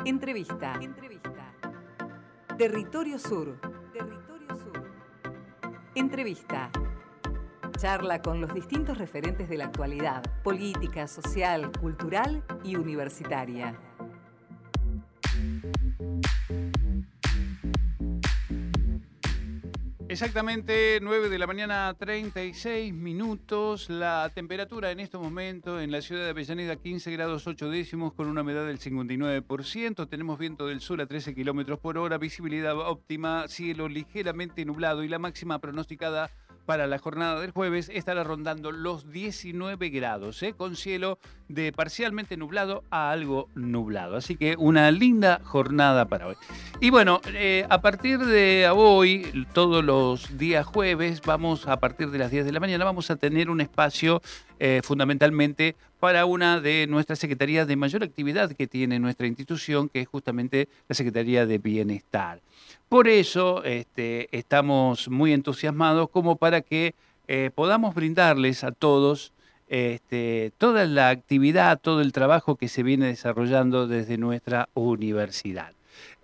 Entrevista. Territorio Sur. Entrevista. Charla con los distintos referentes de la actualidad, política, social, cultural y universitaria. Exactamente 9 de la mañana, 36 minutos. La temperatura en estos momentos en la ciudad de Avellaneda, 15 grados 8 décimos, con una humedad del 59%. Tenemos viento del sur a 13 kilómetros por hora, visibilidad óptima, cielo ligeramente nublado y la máxima pronosticada para la jornada del jueves estará rondando los 19 grados, con cielo de parcialmente nublado a algo nublado. Así que una linda jornada para hoy. Y bueno, a partir de hoy, todos los días jueves, a partir de las 10 de la mañana, vamos a tener un espacio fundamentalmente para una de nuestras secretarías de mayor actividad que tiene nuestra institución, que es justamente la Secretaría de Bienestar. Por eso estamos muy entusiasmados como para que podamos brindarles a todos toda la actividad, todo el trabajo que se viene desarrollando desde nuestra universidad.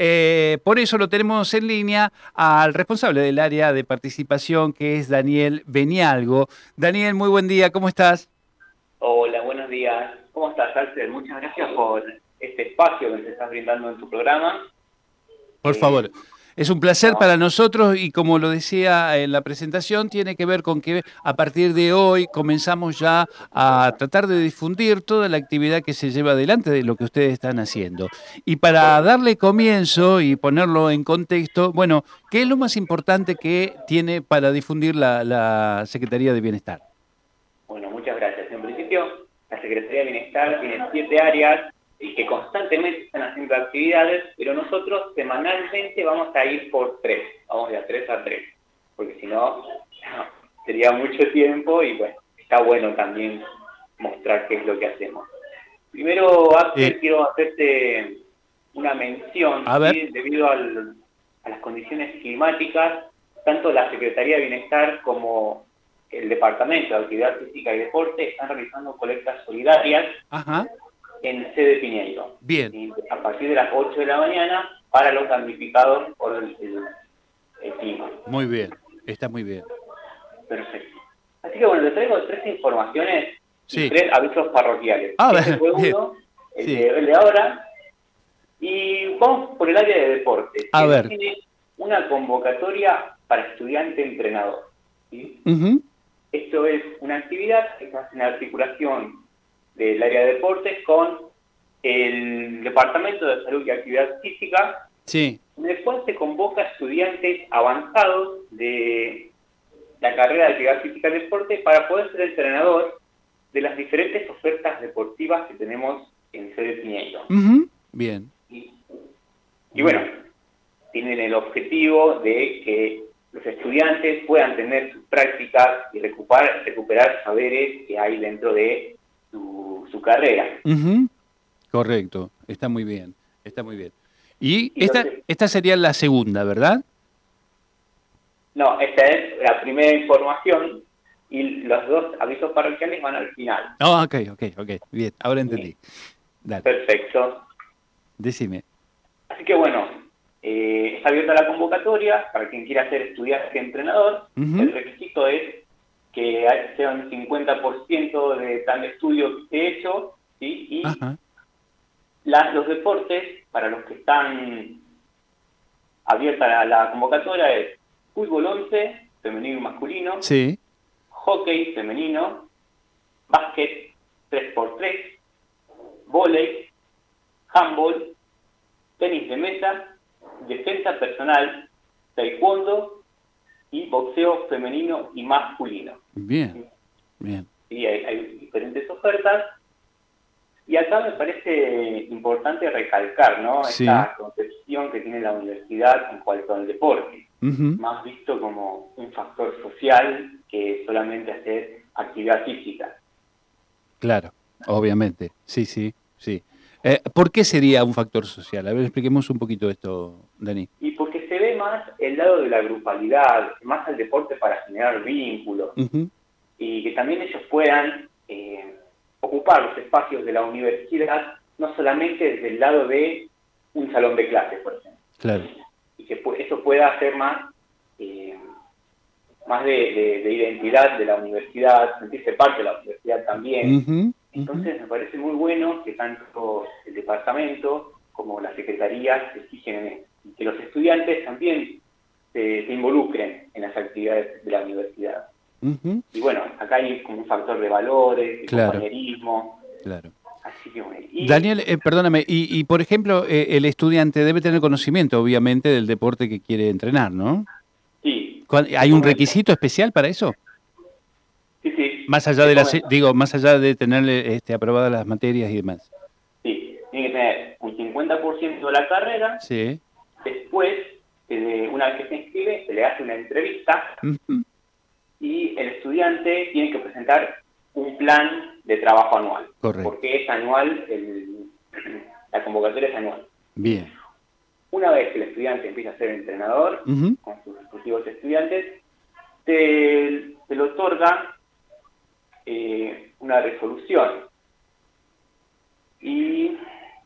Por eso lo tenemos en línea al responsable del área de participación, que es Daniel Benialgo. Daniel, muy buen día, ¿cómo estás? Hola, buenos días. ¿Cómo estás, Alfred? Muchas gracias por este espacio que nos estás brindando en tu programa. Por favor. Es un placer para nosotros y, como lo decía en la presentación, tiene que ver con que a partir de hoy comenzamos ya a tratar de difundir toda la actividad que se lleva adelante de lo que ustedes están haciendo. Y para darle comienzo y ponerlo en contexto, bueno, ¿qué es lo más importante que tiene para difundir la Secretaría de Bienestar? Bueno, muchas gracias. En principio, la Secretaría de Bienestar tiene 7 áreas y que constantemente están haciendo actividades, pero nosotros semanalmente vamos a ir por 3, vamos de a 3 a 3, porque si no, sería mucho tiempo y bueno, está bueno también mostrar qué es lo que hacemos. Primero, Axel, quiero hacerte una mención, ¿sí? Debido a las condiciones climáticas, tanto la Secretaría de Bienestar como el Departamento de Actividad Física y Deporte están realizando colectas solidarias. Ajá. En sede Piñeiro. Bien. ¿Sí? A partir de las 8 de la mañana para los damnificados por el clima. Muy bien, está muy bien. Perfecto. Así que bueno, les traigo 3 informaciones y 3 avisos parroquiales. Este fue uno, el de ahora, y vamos por el área de deporte. Tiene una convocatoria para estudiante entrenador. ¿Sí? Esto es una actividad que se hace en articulación del área de deportes con el Departamento de Salud y Actividad Física, en el cual se convoca a estudiantes avanzados de la carrera de Actividad Física y Deporte para poder ser entrenador de las diferentes ofertas deportivas que tenemos en sede Piñeiro. Bien. Y bueno, tienen el objetivo de que los estudiantes puedan tener sus prácticas y recuperar saberes que hay dentro de su carrera. Correcto, está muy bien, está muy bien. Y esta sería la segunda, ¿verdad? No, esta es la primera información y los 2 avisos parroquiales van al final. Ok, bien, ahora entendí. Dale. Perfecto. Decime. Así que bueno, está abierta la convocatoria para quien quiera ser estudiante entrenador. El requisito es que sea un 50% de plan de estudio que esté hecho, ¿sí? Y los deportes para los que están abierta la convocatoria es fútbol 11, femenino y masculino, hockey femenino, básquet 3x3, vóley, handball, tenis de mesa, defensa personal, taekwondo y boxeo femenino y masculino. Bien, bien. Sí, hay diferentes ofertas. Y acá me parece importante recalcar, ¿no? Esta concepción que tiene la universidad en cuanto al deporte, más visto como un factor social que solamente hacer actividad física. Claro, obviamente, sí. ¿Por qué sería un factor social? A ver, expliquemos un poquito esto, Dani. Y porque se ve más el lado de la grupalidad, más al deporte para generar vínculos, y que también ellos puedan ocupar los espacios de la universidad, no solamente desde el lado de un salón de clases, por ejemplo. Claro. Y que eso pueda hacer más de identidad de la universidad, sentirse parte de la universidad también. Entonces me parece muy bueno que tanto el departamento como la secretaría se fijen en esto, y que los estudiantes también se involucren en las actividades de la universidad. Y bueno, acá hay como un factor de valores, de compañerismo. Claro. Así que bueno. Daniel, perdóname, y por ejemplo, el estudiante debe tener conocimiento, obviamente, del deporte que quiere entrenar, ¿no? Sí. ¿Hay un requisito especial para eso? Sí. Más allá de más allá de tener aprobadas las materias y demás. Sí, tiene que tener un 50% de la carrera. Sí. Después, una vez que se inscribe, se le hace una entrevista y el estudiante tiene que presentar un plan de trabajo anual. Correcto. Porque es anual, la convocatoria es anual. Bien. Una vez que el estudiante empieza a ser entrenador, con sus respectivos estudiantes, se le otorga una resolución. Y...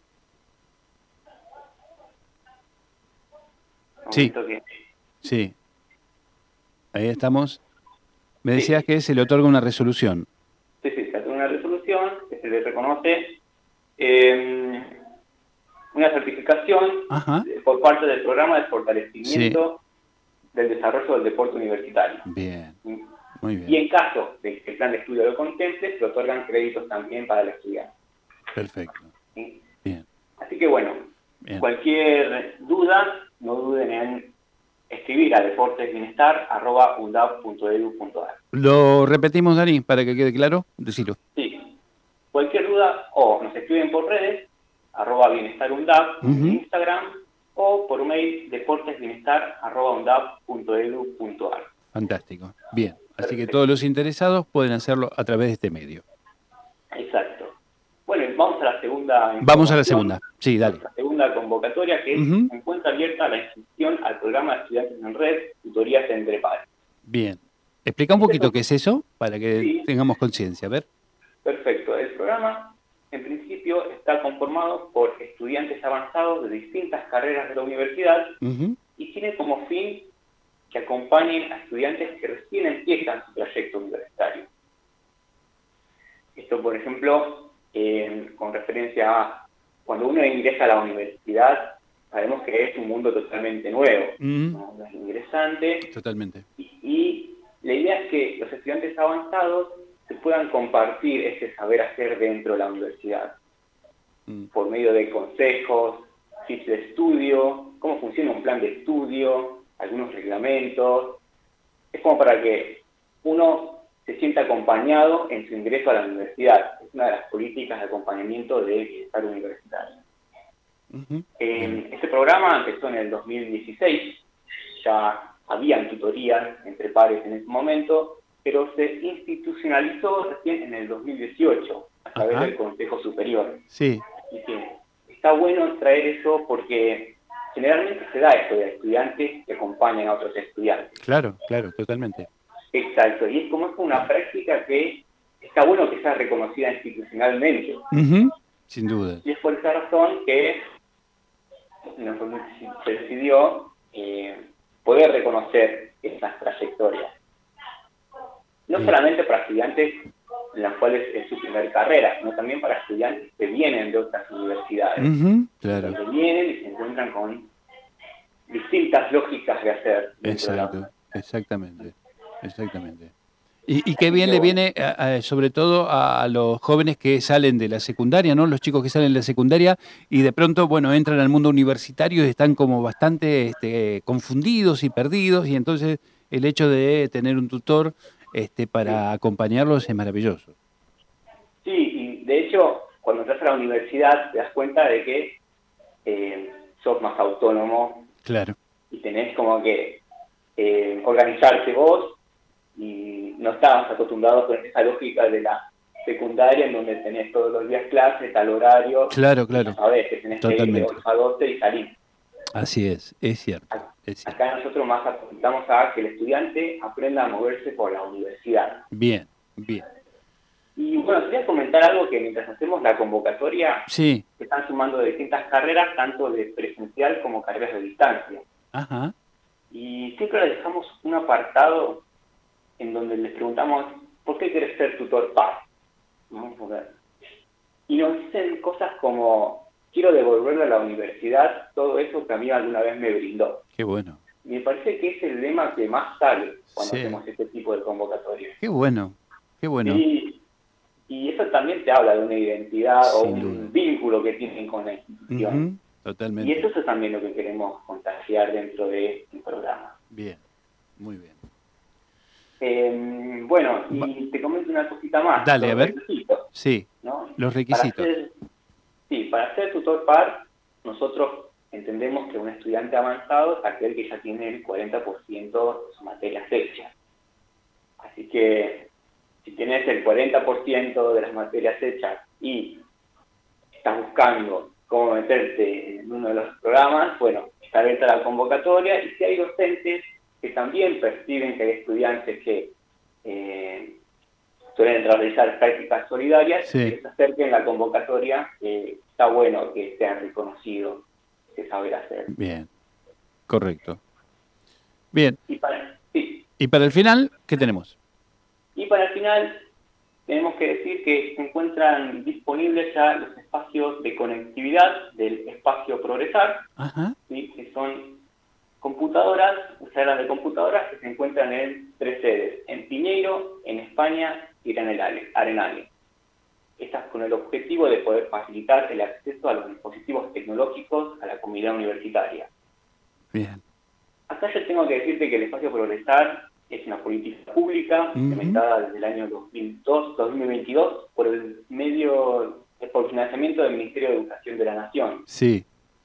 Sí. Ahí estamos. Me decías que se le otorga una resolución. Sí, se le otorga una resolución que se le reconoce una certificación por parte del programa de fortalecimiento del desarrollo del deporte universitario. Bien, muy bien. Y en caso de que el plan de estudio lo contemple, se otorgan créditos también para el estudiante. Perfecto. ¿Sí? Bien. Así que bueno, cualquier duda, no duden en escribir a deportesbienestar@undab.edu.ar. Lo repetimos, Dani, para que quede claro. Decilo. Sí. Cualquier duda, o nos escriben por redes, @bienestarundab en Instagram, o por mail deportesbienestar@undab.edu.ar. Fantástico. Bien. Así que todos los interesados pueden hacerlo a través de este medio. Exacto. Bueno, vamos a la segunda. Vamos a la segunda. Sí, dale. La segunda convocatoria, que se encuentra abierta la inscripción al programa de estudiantes en red, tutorías entre pares. Bien. Explica un poquito qué es eso, para que tengamos conciencia. A ver. Perfecto. El programa, en principio, está conformado por estudiantes avanzados de distintas carreras de la universidad y tiene como fin que acompañen a estudiantes que recién empiezan su trayecto universitario. Esto, por ejemplo, con referencia a cuando uno ingresa a la universidad, sabemos que es un mundo totalmente nuevo, ¿no? Es ingresante. Totalmente. Y la idea es que los estudiantes avanzados se puedan compartir ese saber hacer dentro de la universidad, por medio de consejos, tips de estudio, cómo funciona un plan de estudio, algunos reglamentos. Es como para que uno se sienta acompañado en su ingreso a la universidad. Es una de las políticas de acompañamiento del bienestar universitario. Este programa empezó en el 2016, ya habían tutorías entre pares en ese momento, pero se institucionalizó recién en el 2018, a través del Consejo Superior. Sí. Así que está bueno traer eso porque generalmente se da esto de estudiantes que acompañan a otros estudiantes. Claro, totalmente. Exacto, y es como una práctica que está bueno que sea reconocida institucionalmente. Sin duda. Y es por esa razón que se decidió poder reconocer estas trayectorias. No solamente para estudiantes en las cuales es su primer carrera, sino también para estudiantes que vienen de otras universidades. Claro. Que vienen y se encuentran con distintas lógicas de hacer. Exacto, exactamente. Y qué bien le viene, sobre todo, a los jóvenes que salen de la secundaria, ¿no? Los chicos que salen de la secundaria y de pronto, bueno, entran al mundo universitario y están como bastante confundidos y perdidos, y entonces el hecho de tener un tutor para acompañarlos es maravilloso. Sí, y de hecho, cuando entras a la universidad te das cuenta de que sos más autónomo. Claro. Y tenés como que organizarte vos, y no estabas acostumbrado con esa lógica de la secundaria en donde tenés todos los días clases, tal horario. Claro. Sabés que tenés que ir de 8 a 12 y salir. Así es cierto. Acá nosotros más apuntamos a que el estudiante aprenda a moverse por la universidad. Bien. Y bueno, quería comentar algo que mientras hacemos la convocatoria, Sí. se están sumando de distintas carreras, tanto de presencial como carreras de distancia. Ajá. Y siempre les dejamos un apartado en donde les preguntamos, ¿por qué quieres ser tutor PAR? Vamos a ver. Y nos dicen cosas como, quiero devolverle a la universidad todo eso que a mí alguna vez me brindó. Qué bueno. Me parece que es el lema que más sale cuando Sí. hacemos este tipo de convocatorias. Qué bueno. Qué bueno. Y eso también te habla de una identidad o Sin un duda. vínculo que tienen con la institución. Ujú, totalmente. Y eso es también lo que queremos contagiar dentro de este programa. Bien. Muy bien. Bueno, y te comento una cosita más. Dale, los a ver. requisitos, Sí. ¿no? Los requisitos. Para ser tutor PAR, nosotros entendemos que un estudiante avanzado es aquel que ya tiene el 40% de sus materias hechas. Así que si tienes el 40% de las materias hechas y estás buscando cómo meterte en uno de los programas, bueno, está abierta la convocatoria, y si hay docentes que también perciben que hay estudiantes que suelen realizar prácticas solidarias, Sí. que se acerquen a la convocatoria, está bueno que sean reconocidos ese saber hacer. Bien. Correcto. Bien. Y para el final, ¿qué tenemos? Y para el final, tenemos que decir que se encuentran disponibles ya los espacios de conectividad del espacio Progresar, Ajá. ¿sí? Que son computadoras, salas de computadoras que se encuentran en 3 sedes, en Piñeiro, en España y en Arenales. Estas con el objetivo de poder facilitar el acceso a los dispositivos tecnológicos a la comunidad universitaria. Bien. Acá yo tengo que decirte que el espacio Progresar es una política pública implementada desde el año 2022 por por financiamiento del Ministerio de Educación de la Nación. Sí.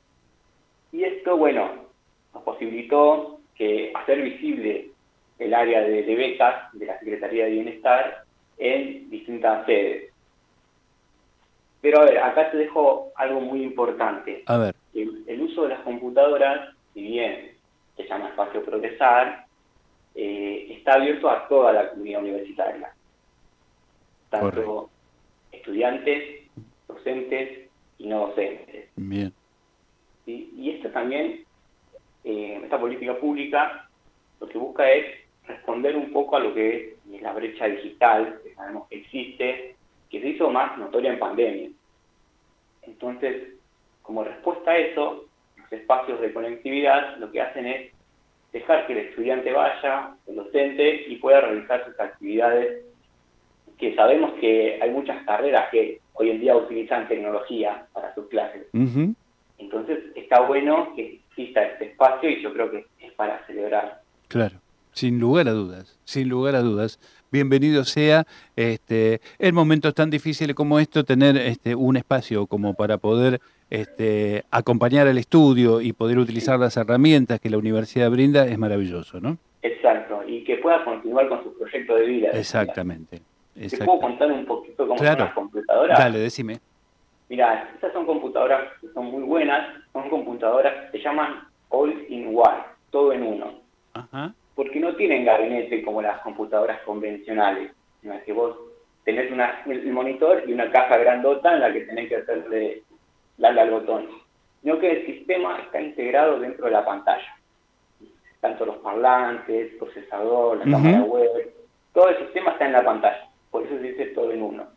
Y esto, bueno, nos posibilitó hacer visible el área de becas de la Secretaría de Bienestar en distintas sedes. Pero a ver, acá te dejo algo muy importante. A ver. El uso de las computadoras, si bien se llama espacio Progresar, está abierto a toda la comunidad universitaria, tanto Correcto. estudiantes, docentes y no docentes. Bien. ¿Sí? Y esto también, esta política pública, lo que busca es responder un poco a lo que es la brecha digital que sabemos que existe, que se hizo más notoria en pandemia. Entonces, como respuesta a eso, los espacios de conectividad lo que hacen es dejar que el estudiante vaya, el docente, y pueda realizar sus actividades, que sabemos que hay muchas carreras que hoy en día utilizan tecnología para sus clases. Ujú. Entonces está bueno que exista este espacio y yo creo que es para celebrar. Claro, sin lugar a dudas, sin lugar a dudas. Bienvenido sea en momentos tan difíciles como esto, tener un espacio como para poder acompañar al estudio y poder utilizar las herramientas que la universidad brinda es maravilloso, ¿no? Exacto, y que pueda continuar con su proyecto de vida. Exactamente. ¿Te puedo contar un poquito cómo Claro. son las computadoras? Dale, decime. Mirá, estas son computadoras que son muy buenas, son computadoras que se llaman all-in-one, todo en uno. Ajá. Porque no tienen gabinete como las computadoras convencionales, en las que vos tenés el monitor y una caja grandota en la que tenés que darle al botón, sino que el sistema está integrado dentro de la pantalla. Tanto los parlantes, el procesador, la cámara web, todo el sistema está en la pantalla, por eso se dice todo en uno.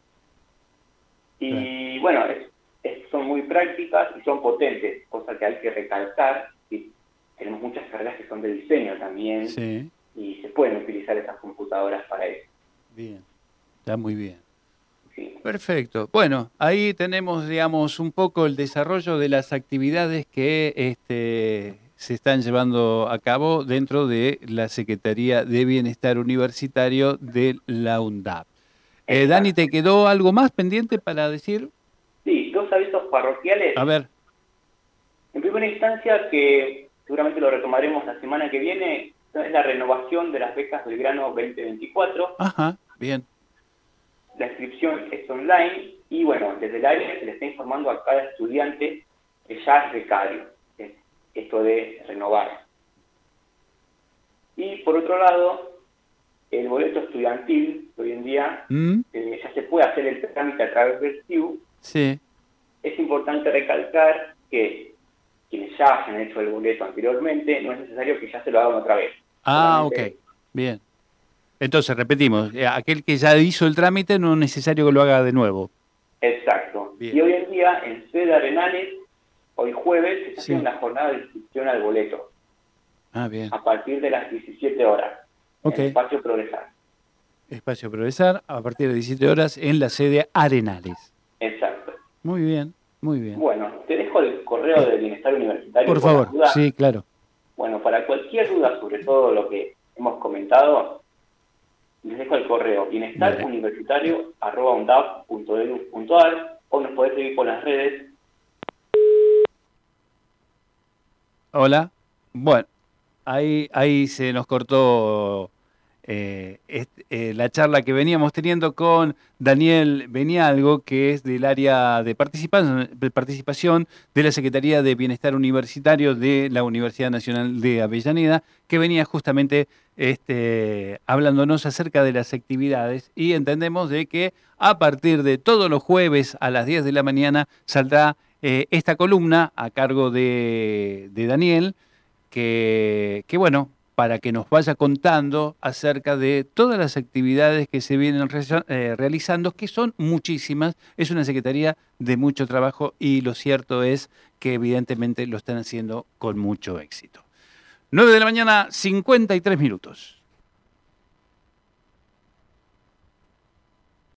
Y bueno, son muy prácticas y son potentes, cosa que hay que recalcar. ¿Sí? Tenemos muchas carreras que son de diseño también, Sí. y se pueden utilizar esas computadoras para eso. Bien, está muy bien. Sí. Perfecto. Bueno, ahí tenemos, digamos, un poco el desarrollo de las actividades que se están llevando a cabo dentro de la Secretaría de Bienestar Universitario de la UNDAP. Dani, ¿te quedó algo más pendiente para decir? Sí, 2 avisos parroquiales. A ver. En primera instancia, que seguramente lo retomaremos la semana que viene, es la renovación de las becas del grano 2024. Ajá, bien. La inscripción es online y bueno, desde el área se le está informando a cada estudiante que ya es becario, esto de renovar. Y por otro lado, el boleto estudiantil, que hoy en día ya se puede hacer el trámite a través del STIU. Sí. Es importante recalcar que quienes ya hayan hecho el boleto anteriormente, no es necesario que ya se lo hagan otra vez. Ah, Solamente... ok. Bien. Entonces, repetimos, aquel que ya hizo el trámite no es necesario que lo haga de nuevo. Exacto. Bien. Y hoy en día, en sede Arenales, hoy jueves, se está haciendo una jornada de inscripción al boleto. Ah, bien. A partir de las 17 horas. Ok. En el Espacio Progresar. Espacio Progresar, a partir de 17 horas en la sede Arenales. Exacto. Muy bien, muy bien. Bueno, te dejo el correo del Bienestar Universitario. Por favor, sí, claro. Bueno, para cualquier duda sobre todo lo que hemos comentado, les dejo el correo bienestaruniversitario@undab.edu.ar o nos podés seguir por las redes. Hola. Bueno, ahí se nos cortó la charla que veníamos teniendo con Daniel Benialgo, que es del área de participación de la Secretaría de Bienestar Universitario de la Universidad Nacional de Avellaneda, que venía justamente hablándonos acerca de las actividades, y entendemos de que a partir de todos los jueves a las 10 de la mañana saldrá esta columna a cargo de Daniel, que bueno, para que nos vaya contando acerca de todas las actividades que se vienen realizando, que son muchísimas. Es una secretaría de mucho trabajo y lo cierto es que evidentemente lo están haciendo con mucho éxito. 9 de la mañana, 53 minutos.